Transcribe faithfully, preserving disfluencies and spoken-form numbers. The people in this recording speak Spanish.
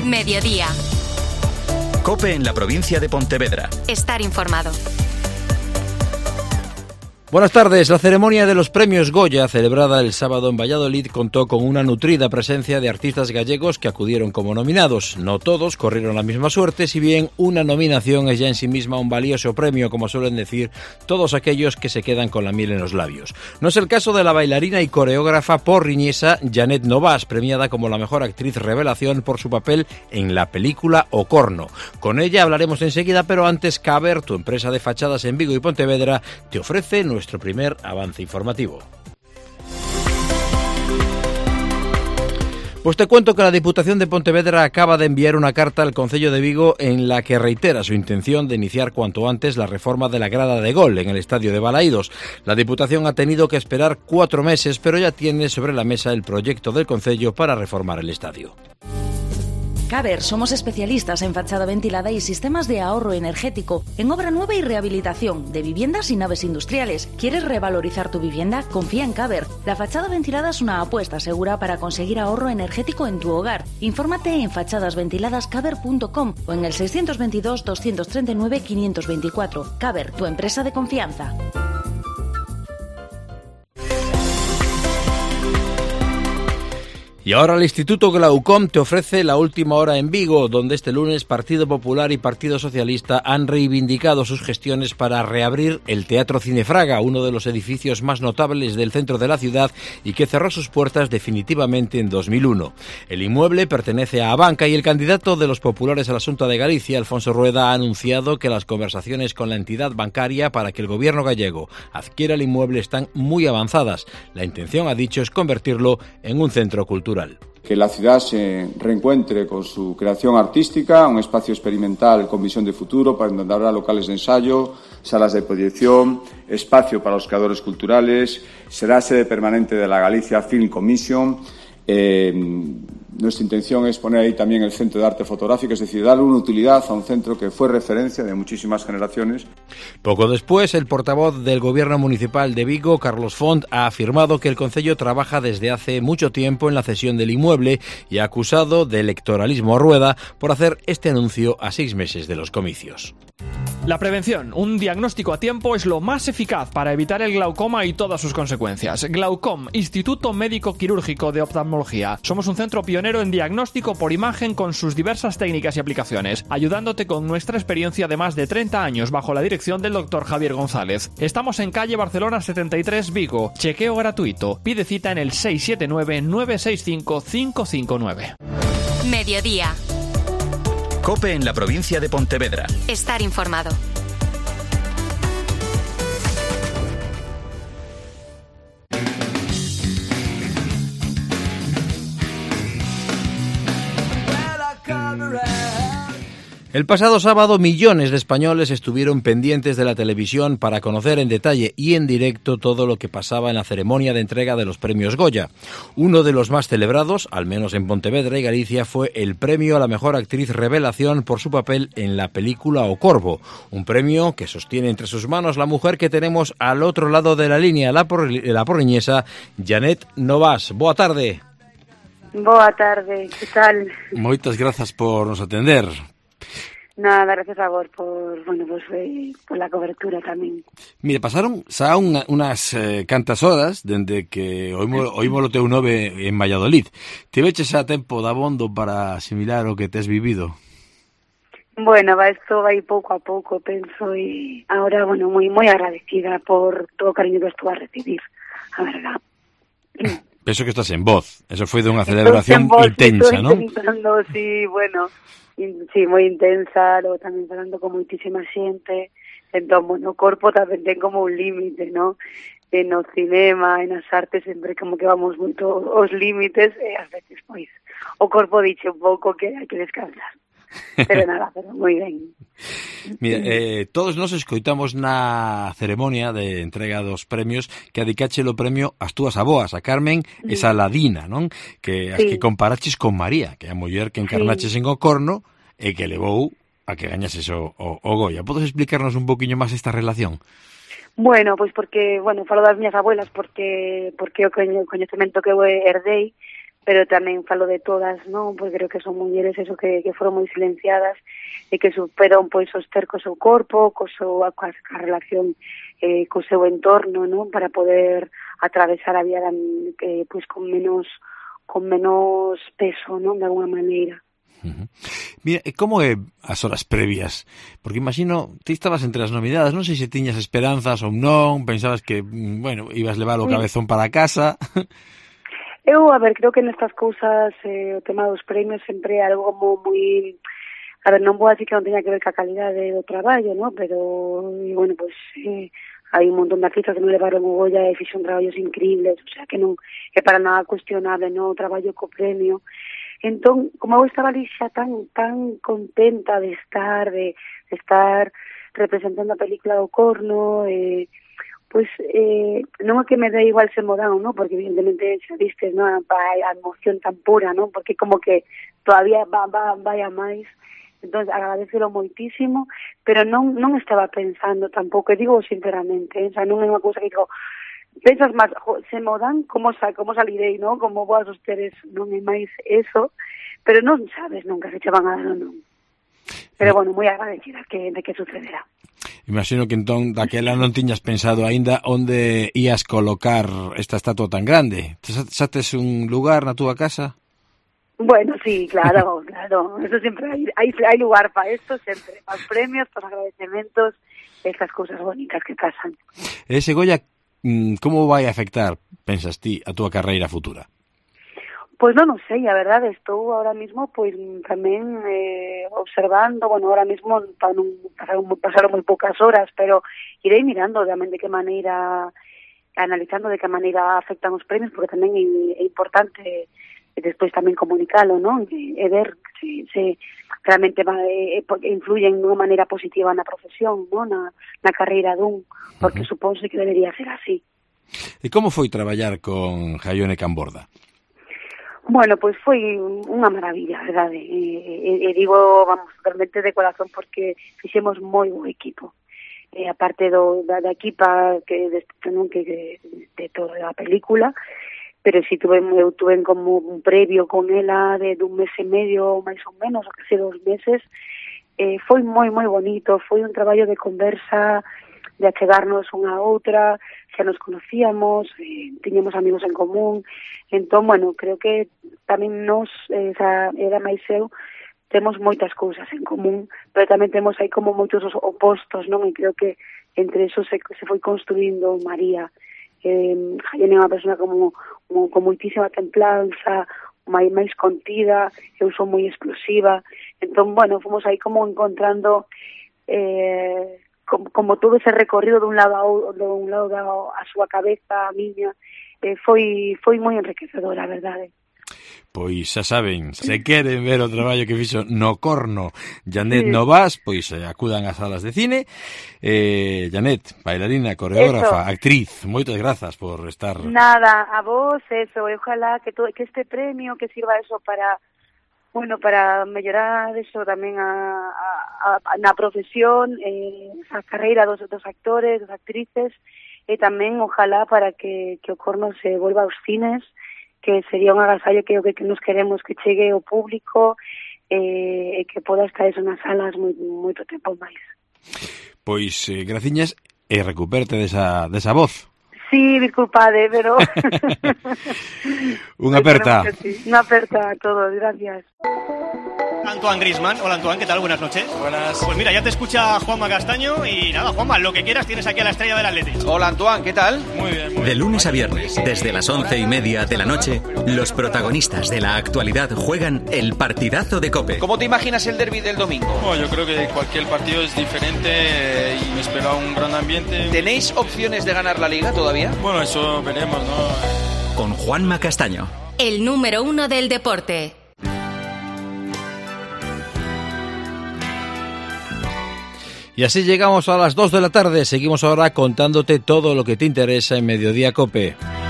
Mediodía. COPE en la provincia de Pontevedra. Estar informado. Buenas tardes. La ceremonia de los premios Goya, celebrada el sábado en Valladolid, contó con una nutrida presencia de artistas gallegos que acudieron como nominados. No todos corrieron la misma suerte, si bien una nominación es ya en sí misma un valioso premio, como suelen decir todos aquellos que se quedan con la miel en los labios. No es el caso de la bailarina y coreógrafa porriñesa Janet Novas, premiada como la mejor actriz revelación por su papel en la película Ocorno. Con ella hablaremos enseguida, pero antes Caber, tu empresa de fachadas en Vigo y Pontevedra, te ofrece nuestro nuestro primer avance informativo. Pues te cuento que la Diputación de Pontevedra acaba de enviar una carta al Concello de Vigo en la que reitera su intención de iniciar cuanto antes la reforma de la grada de gol en el estadio de Balaídos. La Diputación ha tenido que esperar cuatro meses, pero ya tiene sobre la mesa el proyecto del Concello para reformar el estadio. Caber, somos especialistas en fachada ventilada y sistemas de ahorro energético, en obra nueva y rehabilitación de viviendas y naves industriales. ¿Quieres revalorizar tu vivienda? Confía en Caber. La fachada ventilada es una apuesta segura para conseguir ahorro energético en tu hogar. Infórmate en fachadas ventiladas caber punto com o en el seiscientos veintidós, doscientos treinta y nueve, quinientos veinticuatro. Caber, tu empresa de confianza. Y ahora el Instituto Glaucom te ofrece la última hora en Vigo, donde este lunes Partido Popular y Partido Socialista han reivindicado sus gestiones para reabrir el Teatro Cinefraga, uno de los edificios más notables del centro de la ciudad y que cerró sus puertas definitivamente en dos mil uno. El inmueble pertenece a Abanca y el candidato de los populares a la Xunta de Galicia, Alfonso Rueda, ha anunciado que las conversaciones con la entidad bancaria para que el gobierno gallego adquiera el inmueble están muy avanzadas. La intención, ha dicho, es convertirlo en un centro cultural. Que la ciudad se reencuentre con su creación artística, un espacio experimental con visión de futuro, para donde habrá locales de ensayo, salas de proyección, espacio para los creadores culturales, será sede permanente de la Galicia Film Commission. Eh, nuestra intención es poner ahí también el Centro de Arte Fotográfico, es decir, darle una utilidad a un centro que fue referencia de muchísimas generaciones. Poco después, el portavoz del Gobierno Municipal de Vigo, Carlos Font, ha afirmado que el Concello trabaja desde hace mucho tiempo en la cesión del inmueble y ha acusado de electoralismo a Rueda por hacer este anuncio a seis meses de los comicios. La prevención, un diagnóstico a tiempo, es lo más eficaz para evitar el glaucoma y todas sus consecuencias. Glaucom, Instituto Médico Quirúrgico de Oftalmología. Somos un centro pionero en diagnóstico por imagen con sus diversas técnicas y aplicaciones, ayudándote con nuestra experiencia de más de treinta años bajo la dirección del doctor Javier González. Estamos en calle Barcelona setenta y tres, Vigo. Chequeo gratuito. Pide cita en el seis siete nueve, nueve seis cinco, cinco cinco nueve. Mediodía. COPE en la provincia de Pontevedra. Estar informado. El pasado sábado, millones de españoles estuvieron pendientes de la televisión para conocer en detalle y en directo todo lo que pasaba en la ceremonia de entrega de los premios Goya. Uno de los más celebrados, al menos en Pontevedra y Galicia, fue el premio a la mejor actriz revelación por su papel en la película O Corvo, un premio que sostiene entre sus manos la mujer que tenemos al otro lado de la línea, la, por, la porriñesa Janet Novas. Boa tarde. Boa tarde, que tal? Moitas grazas por nos atender. Nada, gracias a vos por, bueno, pues, eh, por la cobertura tamén. Mire, pasaron xa unha, unas eh, cantas horas dende que oímos, oímos o teu nove en Valladolid. Tiveches xa tempo dabondo para asimilar o que tes vivido? Bueno, va, esto vai pouco a pouco, penso, e ahora, bueno, moi moi agradecida por todo o cariño que estou a recibir, a verdad. Penso que estás en voz. Eso foi dunha celebración intensa, non? Estou intentando, sí, bueno, in, sí, moi intensa, logo tamén falando con moitísima xente. Entón, bueno, o corpo tamén ten como un límite, ¿no? E no cinema, e nas artes, sempre como que vamos moito aos límites, e ás veces, pois, o corpo dixe un pouco que hai que descansar. Pero nada, pero moi ben. Mira, eh, todos nos escoitamos na ceremonia de entrega dos premios que adicache o premio ás túas aboas, a Carmen e Saladina, non? Que as sí. que comparaches con María, que é a muller que encarnaches sí. en Ocorno e que levou a que gañases o, o, o Goya. Podes explicarnos un poquinho máis esta relación? Bueno, pois porque, bueno, falo das miñas abuelas porque porque o coñecemento que eu herdei, pero tamén falo de todas, non? Pois creo que son mulleres eso que, que foron moi silenciadas e que superan pois os ter co seu corpo, co seu, a, a relación eh, co seu entorno, non? Para poder atravesar a vida eh, pois con menos con menos peso, non? De alguna maneira. Uh-huh. Mira, como é as horas previas? Porque imagino, ti estabas entre as novidades, non sei se tiñas esperanzas ou non, pensabas que, bueno, ibas levar o cabezón para casa. Eu, a ver, creo que nestas cousas eh, o tema dos premios sempre é algo como moi... A ver, non vou a decir que non teña que ver ca calidade do traballo, ¿no? Pero, e, bueno, pues eh, hai un montón de artistas que non levaron o Goya e fixon traballos increíbles, o sea, que non é para nada cuestionable, ¿no? O traballo co premio. Entón, como eu estaba ali xa tan tan contenta de estar, de, de estar representando a película do Corno, eh, pois eh, non é que me dé igual se modan, ¿no? Porque evidentemente xa vistes, ¿no? A, a emoción tan pura, ¿no? Porque como que todavía va, va, vai a máis. Entón, agradecelo moitísimo, pero non non estaba pensando tampouco, digo sinceramente, eh? O sea, non é unha cousa que digo, pensas máis, se modan, como, sa, como salirei, ¿no? Como vou a sosteres, non é máis eso, pero non sabes nunca se che van a dar ou non. Pero, bueno, moi agradecida que, de que sucederá. Imagino que entón daquela non tiñas pensado aínda onde ías colocar esta estatua tan grande. Xa tes un lugar na túa casa? Bueno, sí, claro, claro. Eso sempre hai, hai, hai lugar para esto, sempre. Para os premios, para os agradecementos, estas cousas bonitas que pasan. Ese Goya, como vai a afectar, pensas ti, a túa carreira futura? Pois non, non sei, a verdade, estou ahora mismo pois tamén eh, observando, bueno, ahora mismo para non pasaron, pasaron moi poucas horas, pero irei mirando realmente de que maneira, analizando de que maneira afectan os premios, porque tamén é, é importante e despois tamén comunicalo, non? E, e ver se, se realmente va, e, influyen de unha maneira positiva na profesión, non? Na, na carreira dun, porque uh-huh. supónse que debería ser así. E como foi traballar con Jaione Camborda? Bueno, pois pues foi unha maravilla, verdade, e, e, e digo, vamos, realmente de corazón, porque fixemos moi bo equipo. E aparte do, da, da equipa que de, que de, de toda a película, pero si tuve, eu tuve como un previo con ela de, de un mes e medio, máis ou menos, ou casi dos meses, eh, foi moi, moi bonito, foi un traballo de conversa, de achegarnos unha a outra, xa nos conocíamos, eh, tiñamos amigos en común, entón, bueno, creo que tamén nos, eh, xa, era máis eu, temos moitas cousas en común, pero tamén temos aí como moitos opostos, non? E creo que entre eso se, se foi construindo María. Eh, Jaione é unha persona como, como con moitísima templanza, máis, máis contida, eu sou moi explosiva, entón, bueno, fomos aí como encontrando eh, como, como todo ese recorrido de un lado a, de un lado a súa cabeza, a miña, eh, foi foi moi enriquecedor, a verdade. Pois xa saben, se queren ver o traballo que fixo no Corno Janet sí. Novas, pois eh, acudan ás salas de cine. eh, Janet, bailarina, coreógrafa, eso. Actriz, moitas grazas por estar. Nada, a vos, eso, e ojalá que, to, que este premio que sirva eso para, bueno, para mellorar eso tamén a, a, a, na profesión, eh, a carreira dos, dos actores, dos actrices, e tamén ojalá para que, que o Corno se volva aos cines, que sería un agasallo que, que nos queremos que chegue ao público e eh, que poda estar eso nas salas moi, moito tempo máis. Pois, eh, graciñas, e recuperte desa, desa voz. Sí, disculpade, pero... Unha aperta. Sí. Unha aperta a todos, gracias. Antoine Griezmann. Hola Antoine, ¿qué tal? Buenas noches. Buenas. Pues mira, ya te escucha Juanma Castaño y nada, Juanma, lo que quieras, tienes aquí a la estrella del Athletic. Hola Antoine, ¿qué tal? Muy bien, muy bien. De lunes a viernes, desde las once y media de la noche, los protagonistas de la actualidad juegan el partidazo de COPE. ¿Cómo te imaginas el derbi del domingo? Bueno, yo creo que cualquier partido es diferente y me espera un gran ambiente. ¿Tenéis opciones de ganar la Liga todavía? Bueno, eso veremos, ¿no? Con Juanma Castaño. El número uno del deporte. Y así llegamos a las dos de la tarde. Seguimos ahora contándote todo lo que te interesa en Mediodía COPE.